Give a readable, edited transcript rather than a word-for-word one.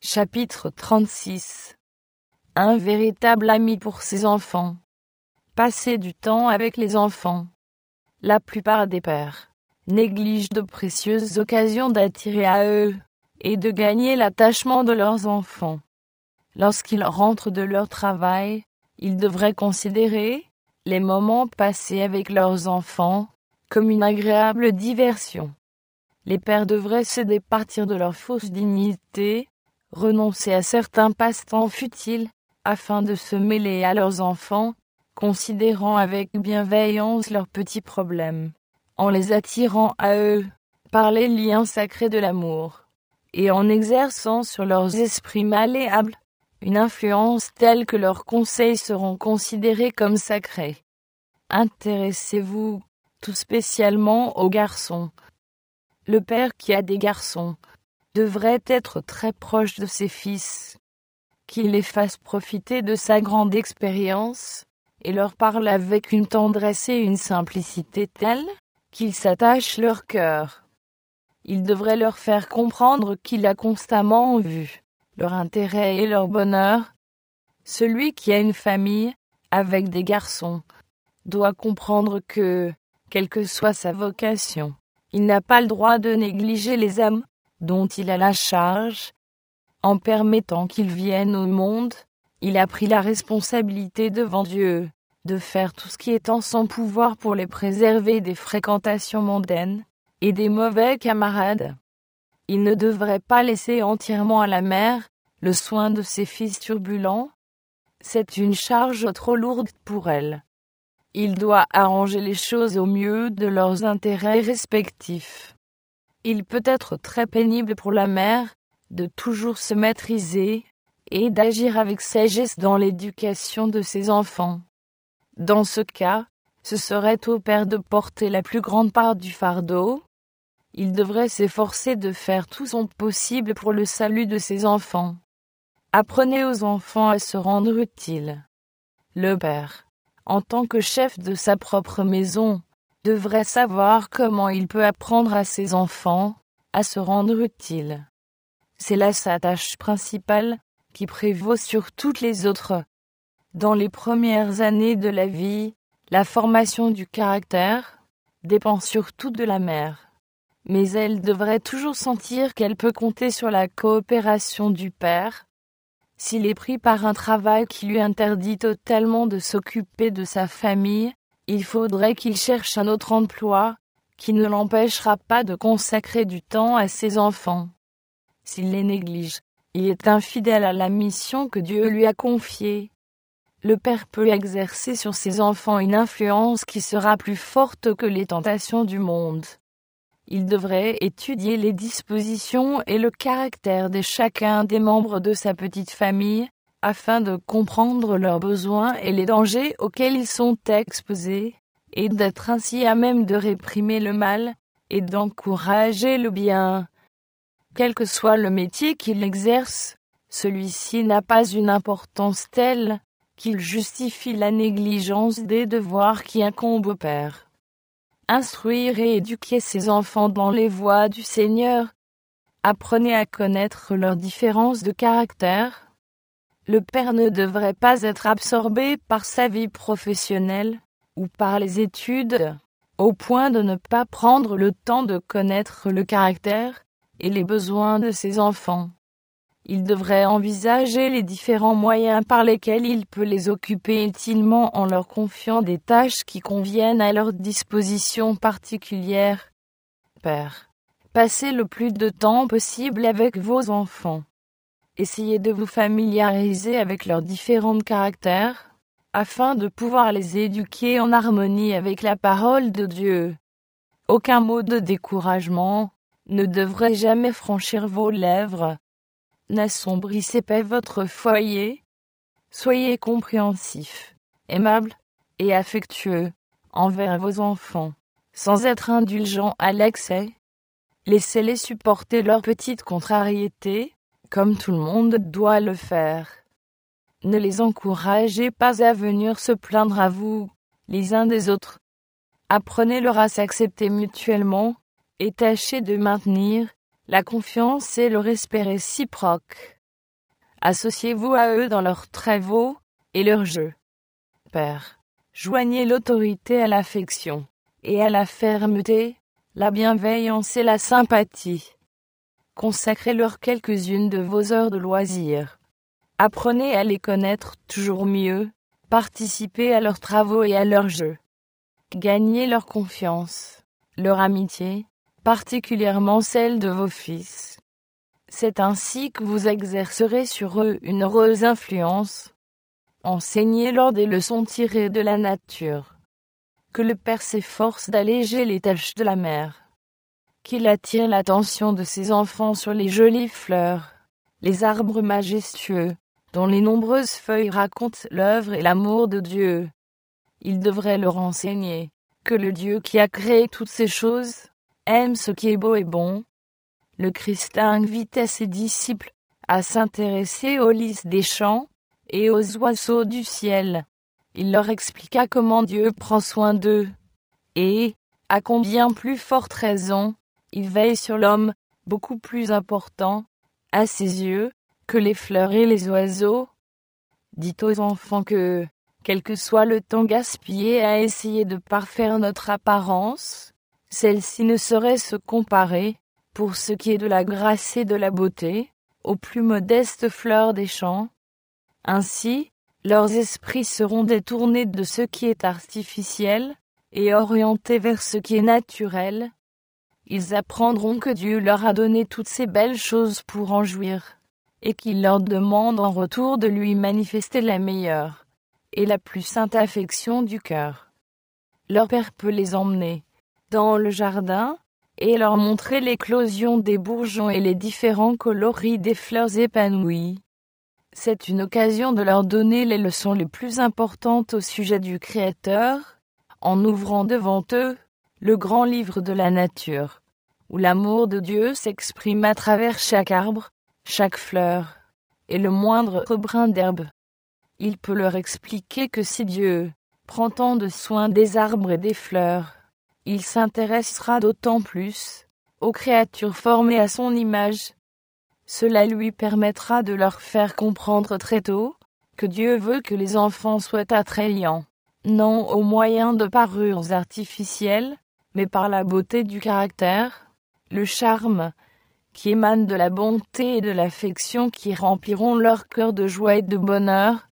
Chapitre 36. Un véritable ami pour ses enfants. Passer du temps avec les enfants. La plupart des pères négligent de précieuses occasions d'attirer à eux et de gagner l'attachement de leurs enfants. Lorsqu'ils rentrent de leur travail, ils devraient considérer les moments passés avec leurs enfants comme une agréable diversion. Les pères devraient se départir de leur fausse dignité, renoncer à certains passe-temps futiles, afin de se mêler à leurs enfants, considérant avec bienveillance leurs petits problèmes, en les attirant à eux par les liens sacrés de l'amour, et en exerçant sur leurs esprits malléables une influence telle que leurs conseils seront considérés comme sacrés. Intéressez-vous tout spécialement aux garçons. Le père qui a des garçons devrait être très proche de ses fils, qu'il les fasse profiter de sa grande expérience, et leur parle avec une tendresse et une simplicité telles qu'ils s'attachent leur cœur. Il devrait leur faire comprendre qu'il a constamment en vue leur intérêt et leur bonheur. Celui qui a une famille avec des garçons doit comprendre que, quelle que soit sa vocation, il n'a pas le droit de négliger les âmes dont il a la charge. En permettant qu'ils viennent au monde, il a pris la responsabilité devant Dieu de faire tout ce qui est en son pouvoir pour les préserver des fréquentations mondaines et des mauvais camarades. Il ne devrait pas laisser entièrement à la mère le soin de ses fils turbulents. C'est une charge trop lourde pour elle. Il doit arranger les choses au mieux de leurs intérêts respectifs. Il peut être très pénible pour la mère de toujours se maîtriser et d'agir avec sagesse dans l'éducation de ses enfants. Dans ce cas, ce serait au père de porter la plus grande part du fardeau. Il devrait s'efforcer de faire tout son possible pour le salut de ses enfants. Apprenez aux enfants à se rendre utiles. Le père, en tant que chef de sa propre maison, devrait savoir comment il peut apprendre à ses enfants à se rendre utiles. C'est là sa tâche principale, qui prévaut sur toutes les autres. Dans les premières années de la vie, la formation du caractère dépend surtout de la mère. Mais elle devrait toujours sentir qu'elle peut compter sur la coopération du père. S'il est pris par un travail qui lui interdit totalement de s'occuper de sa famille, il faudrait qu'il cherche un autre emploi qui ne l'empêchera pas de consacrer du temps à ses enfants. S'il les néglige, il est infidèle à la mission que Dieu lui a confiée. Le père peut exercer sur ses enfants une influence qui sera plus forte que les tentations du monde. Il devrait étudier les dispositions et le caractère de chacun des membres de sa petite famille, afin de comprendre leurs besoins et les dangers auxquels ils sont exposés, et d'être ainsi à même de réprimer le mal et d'encourager le bien. Quel que soit le métier qu'il exerce, celui-ci n'a pas une importance telle qu'il justifie la négligence des devoirs qui incombent au père. Instruire et éduquer ses enfants dans les voies du Seigneur. Apprenez à connaître leurs différences de caractère. Le père ne devrait pas être absorbé par sa vie professionnelle ou par les études, au point de ne pas prendre le temps de connaître le caractère et les besoins de ses enfants. Il devrait envisager les différents moyens par lesquels il peut les occuper utilement en leur confiant des tâches qui conviennent à leurs dispositions particulières. Père, passez le plus de temps possible avec vos enfants. Essayez de vous familiariser avec leurs différents caractères, afin de pouvoir les éduquer en harmonie avec la parole de Dieu. Aucun mot de découragement ne devrait jamais franchir vos lèvres. N'assombrissez pas votre foyer. Soyez compréhensifs, aimables et affectueux envers vos enfants, sans être indulgents à l'excès. Laissez-les supporter leurs petites contrariétés, comme tout le monde doit le faire. Ne les encouragez pas à venir se plaindre à vous, les uns des autres. Apprenez-leur à s'accepter mutuellement, et tâchez de maintenir la confiance et le respect réciproque. Associez-vous à eux dans leurs travaux et leurs jeux. Père, joignez l'autorité à l'affection et à la fermeté, la bienveillance et la sympathie. Consacrez-leur quelques-unes de vos heures de loisirs. Apprenez à les connaître toujours mieux, participez à leurs travaux et à leurs jeux. Gagnez leur confiance, leur amitié, particulièrement celle de vos fils. C'est ainsi que vous exercerez sur eux une heureuse influence. Enseignez-leur des leçons tirées de la nature. Que le Père s'efforce d'alléger les tâches de la mère. Qu'il attire l'attention de ses enfants sur les jolies fleurs, les arbres majestueux, dont les nombreuses feuilles racontent l'œuvre et l'amour de Dieu. Il devrait leur enseigner que le Dieu qui a créé toutes ces choses aime ce qui est beau et bon. Le Christ invitait ses disciples à s'intéresser aux lys des champs et aux oiseaux du ciel. Il leur expliqua comment Dieu prend soin d'eux. Et, à combien plus forte raison, il veille sur l'homme, beaucoup plus important, à ses yeux, que les fleurs et les oiseaux. Dites aux enfants que, quel que soit le temps gaspillé à essayer de parfaire notre apparence, celle-ci ne saurait se comparer, pour ce qui est de la grâce et de la beauté, aux plus modestes fleurs des champs. Ainsi, leurs esprits seront détournés de ce qui est artificiel, et orientés vers ce qui est naturel. Ils apprendront que Dieu leur a donné toutes ces belles choses pour en jouir, et qu'il leur demande en retour de lui manifester la meilleure et la plus sainte affection du cœur. Leur père peut les emmener dans le jardin et leur montrer l'éclosion des bourgeons et les différents coloris des fleurs épanouies. C'est une occasion de leur donner les leçons les plus importantes au sujet du Créateur, en ouvrant devant eux le grand livre de la nature, où l'amour de Dieu s'exprime à travers chaque arbre, chaque fleur, et le moindre brin d'herbe. Il peut leur expliquer que si Dieu prend tant de soin des arbres et des fleurs, il s'intéressera d'autant plus aux créatures formées à son image. Cela lui permettra de leur faire comprendre très tôt que Dieu veut que les enfants soient attrayants, non au moyen de parures artificielles, mais par la beauté du caractère, le charme qui émane de la bonté et de l'affection qui rempliront leur cœur de joie et de bonheur.